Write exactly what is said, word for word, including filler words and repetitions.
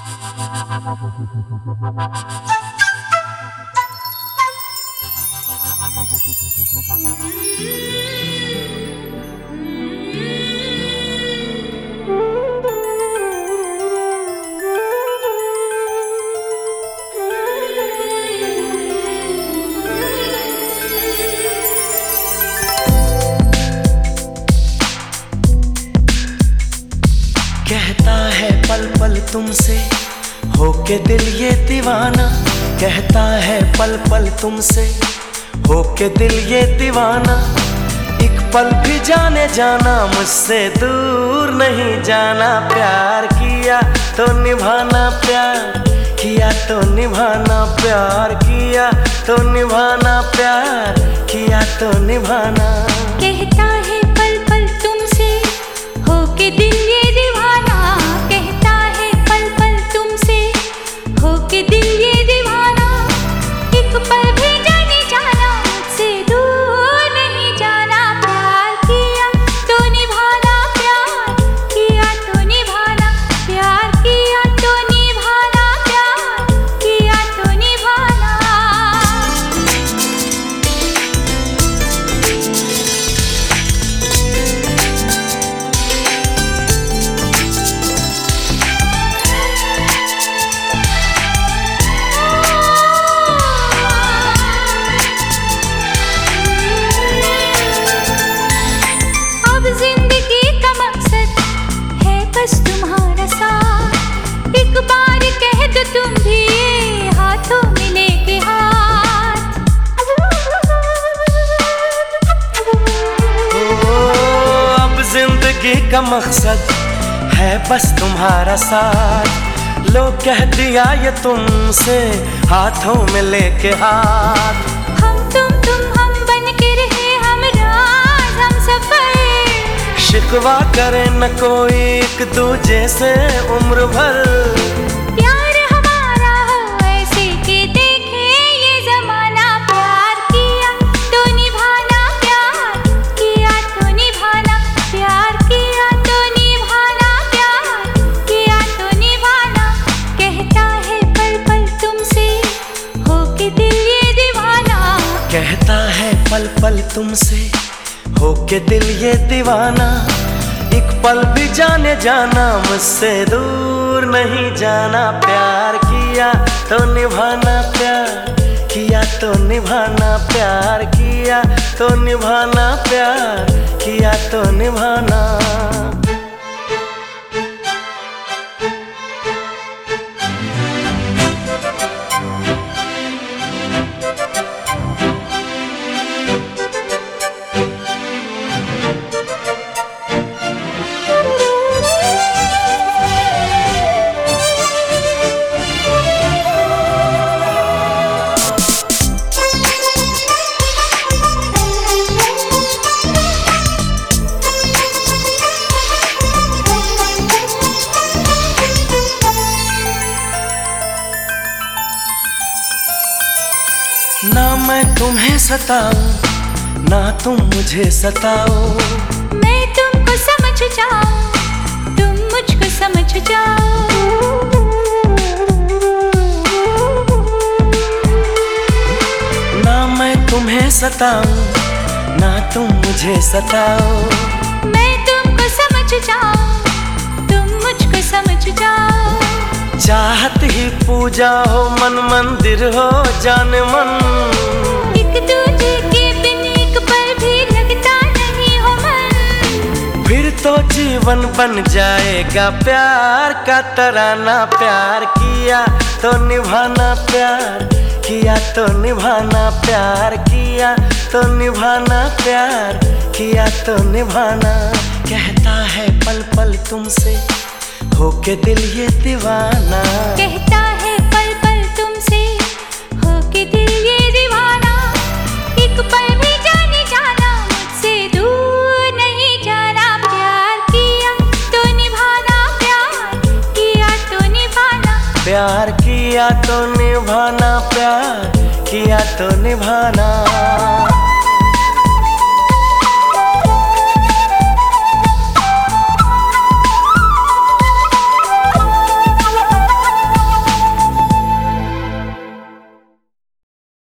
कहता है पल पल तुमसे होके दिल ये दीवाना, कहता है पल पल तुमसे होके दिल ये दीवाना। एक पल भी जाने जाना मुझसे दूर नहीं जाना, प्यार किया तो निभाना, प्यार किया तो निभाना, प्यार किया तो निभाना, प्यार किया तो निभाना। कहता है पल पल तुमसे होके दिल ये दीवाना, कहता है पल पल तुमसे होके दिल ये दीवाना। एक पल भी जाने जाना मुझसे दूर नहीं जाना, प्यार किया तो निभाना, प्यार किया तो निभाना, प्यार किया तो निभाना, प्यार किया तो निभाना। जिंदगी का मकसद है बस तुम्हारा साथ, एक बार कह दो तुम भी ये हाथों में लेके हाथ। ओ, अब जिंदगी का मकसद है बस तुम्हारा साथ, लो कह दिया ये तुमसे हाथों में लेके हाथ। हम तुम तुम हम बन के रहे हम राज हम सफर, शिकवा करे न कोई एक दूजे से उम्र भर। प्यार हमारा हो ऐसे के देखे ये जमाना, प्यार किया तो निभाना, प्यार किया तो निभाना, प्यार किया तो निभाना, प्यार किया तो निभाना। कहता है पल पल तुमसे होके दिल ये दीवाना, कहता है पल पल तुमसे होके दिल ये दीवाना। एक पल भी जाने जाना मुझसे दूर नहीं जाना, प्यार किया तो निभाना, प्यार किया तो निभाना, प्यार किया तो निभाना, प्यार किया तो निभाना। ना मैं तुम्हें सताऊं ना तुम मुझे सताओ, मैं तुमको समझ जाऊं तुम मुझको समझ जाओ। ना मैं तुम्हें सताऊं ना तुम मुझे सताओ, मैं तुमको समझ जाऊं तुम मुझको समझ जाओ। चाहत ही पूजा हो मन मंदिर हो जान मन, एक दूजे के बिन एक पल भी लगता नहीं हो मन। फिर तो जीवन बन जाएगा प्यार का तराना, प्यार किया तो निभाना, प्यार किया तो निभाना, प्यार किया तो निभाना, प्यार किया तो निभाना। कहता है पल पल तुमसे होके दिल ये दीवाना, कहता है पल पल तुमसे होके दिल ये दीवाना। एक पल भी जाने जाना मुझसे दूर नहीं जाना, प्यार किया तो निभाना, प्यार किया तो निभाना, प्यार किया तो निभाना, प्यार किया तो निभाना।